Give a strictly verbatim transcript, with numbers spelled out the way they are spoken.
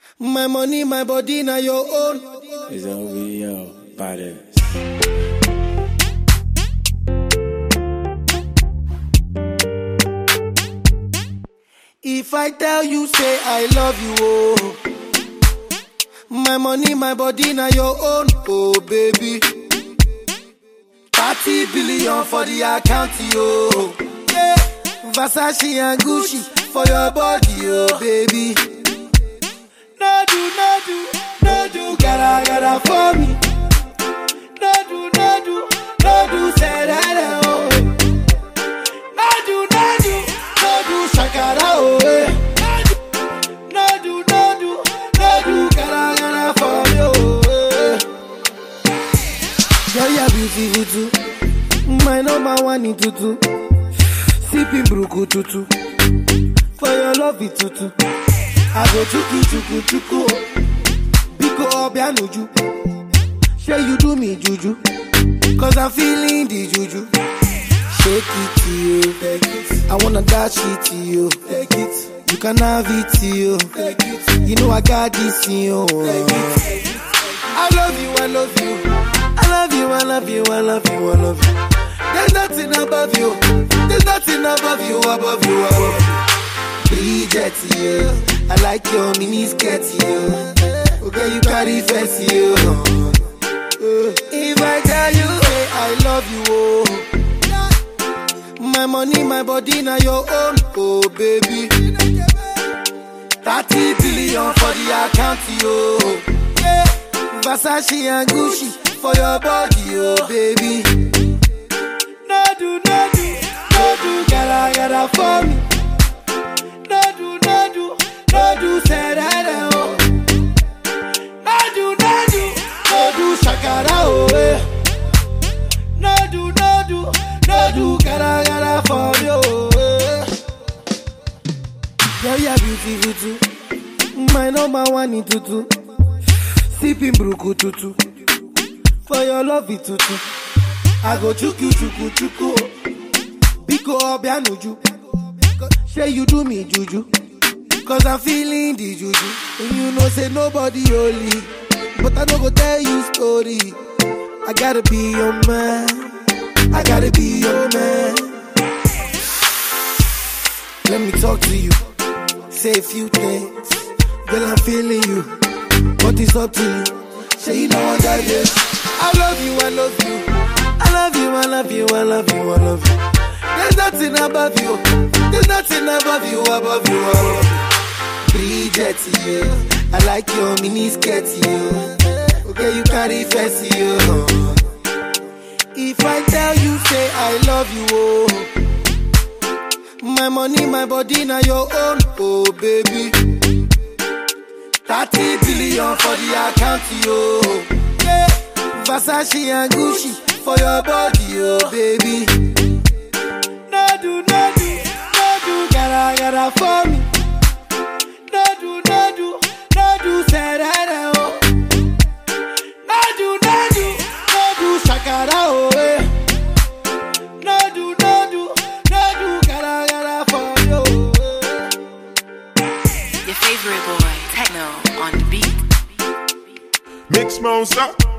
My money, my body, now your own. It's O V O, badass. If I tell you, say I love you, oh. My money, my body, now your own, oh baby. thirty billion for the account, yo. Yeah. Versace and Gucci for your body, oh baby. No do, no do, no do, gotta, gotta for me. No do, no do, no do, say that, oh. No do, no do, no do, shakara, oh. No do, no do, no do, gotta, gotta for me, oh. Girl, you're beautiful too. My number one in tutu. Sipping bruku tutu. For your love it tutu. I go chuku chuku chuku. Biko obianuju. Sure you do me juju. Cause I'm feeling the juju. Shake it to you. Take it. I wanna dash it to you. Take it. You can have it to you. Take it. You know I got this in you. Take it. I love you, I love you. I love you, I love you, I love you, I love you. There's nothing above you. There's nothing above you, above you, above you. Bridget, you. I like your mini skirt, you. Okay, you carry fancy, you. If I tell you, hey, I love you, oh. My money, my body, now your own, oh baby. thirty billion for the account, yo. Yeah. Versace and Gucci for your body, oh baby. No do, no do, no do, gotta, gotta for me. No do, no do, no do, say that, oh. No do, no do, no do, shakara, oh. Eh. No do, no do, no do, gotta, gotta for me, oh. Eh. Girl, you're beautiful too. My number one in tutu. Sipping bruku tutu. For your love it tutu. I go chuku chuku chuku. Biko obianuju. Say you do me juju. Cause I'm feeling the juju. And you know say nobody holy. But I no go tell you story. I gotta be your man. I gotta be your man. Let me talk to you. Say a few things. Girl, I'm feeling you. But it's up to you. Say you know I got this. I love you, I love you. I love you, I love you, I love you, I love you. There's nothing above you. There's nothing above you, above you, above you. Bridget, yeah. I like your mini skirt, yeah. Okay, you carry fancy, yeah. If I tell you, say I love you, oh. My money, my body, now your own, oh baby. thirty billion for the account, yo. Yeah. Versace and Gucci for your body, oh baby. No do, no do, no do, gotta, gotta for me. No do, no do, no do, say that, oh. No do, no do, no do, shakara, oh. Eh. No do, no do, no do, gotta, gotta for you. Your favorite boy, Techno on the beat. Mix monster.